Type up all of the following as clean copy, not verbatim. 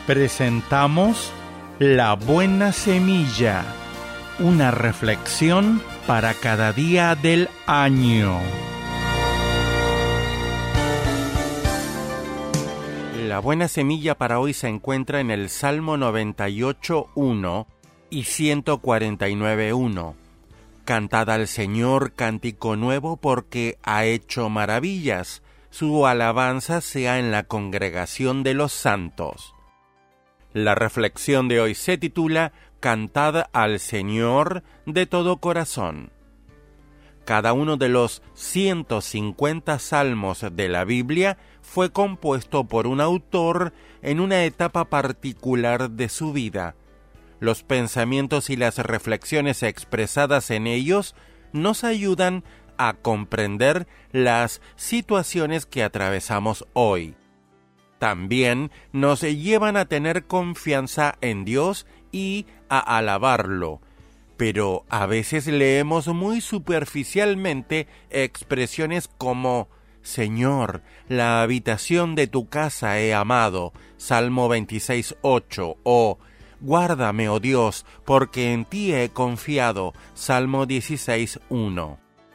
presentamos La Buena Semilla, una reflexión para cada día del año. La buena semilla para hoy se encuentra en el Salmo 98:1 y 149:1. Cantad al Señor cántico nuevo porque ha hecho maravillas. Su alabanza sea en la congregación de los santos. La reflexión de hoy se titula Cantad al Señor de todo corazón. Cada uno de los 150 salmos de la Biblia fue compuesto por un autor en una etapa particular de su vida. Los pensamientos y las reflexiones expresadas en ellos nos ayudan a comprender las situaciones que atravesamos hoy. También nos llevan a tener confianza en Dios y a alabarlo, pero a veces leemos muy superficialmente expresiones como Señor, la habitación de tu casa he amado, Salmo 26:8, o Guárdame, oh Dios, porque en ti he confiado, Salmo 16:1.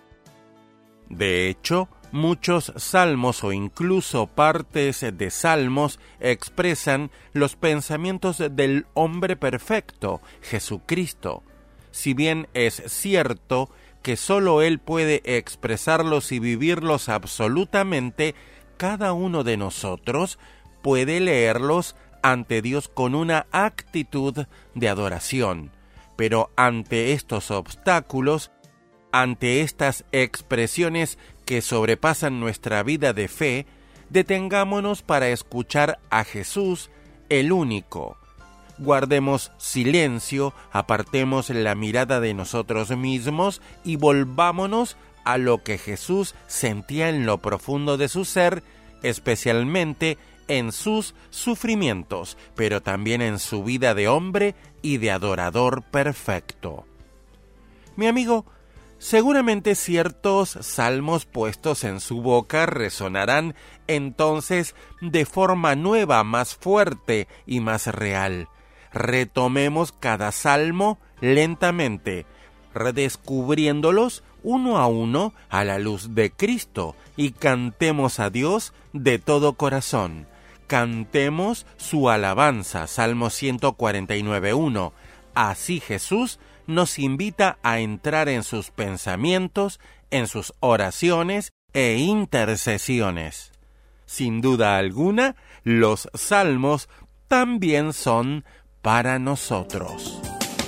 De hecho, muchos salmos o incluso partes de salmos expresan los pensamientos del hombre perfecto, Jesucristo. Si bien es cierto que solo Él puede expresarlos y vivirlos absolutamente, cada uno de nosotros puede leerlos ante Dios con una actitud de adoración. Pero ante estos obstáculos, ante estas expresiones que sobrepasan nuestra vida de fe, detengámonos para escuchar a Jesús, el único. Guardemos silencio, apartemos la mirada de nosotros mismos y volvámonos a lo que Jesús sentía en lo profundo de su ser, especialmente en sus sufrimientos, pero también en su vida de hombre y de adorador perfecto. Mi amigo, seguramente ciertos salmos puestos en su boca resonarán entonces de forma nueva, más fuerte y más real. Retomemos cada salmo lentamente, redescubriéndolos uno a uno a la luz de Cristo y cantemos a Dios de todo corazón. Cantemos su alabanza, Salmo 149:1. Así Jesús nos invita a entrar en sus pensamientos, en sus oraciones e intercesiones. Sin duda alguna, los salmos también son para nosotros.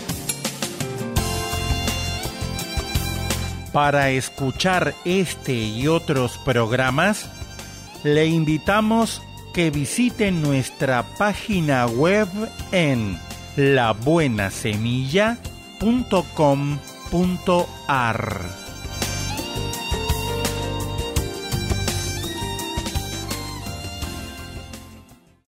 Para escuchar este y otros programas, le invitamos que visite nuestra página web en labuenasemilla.com.ar.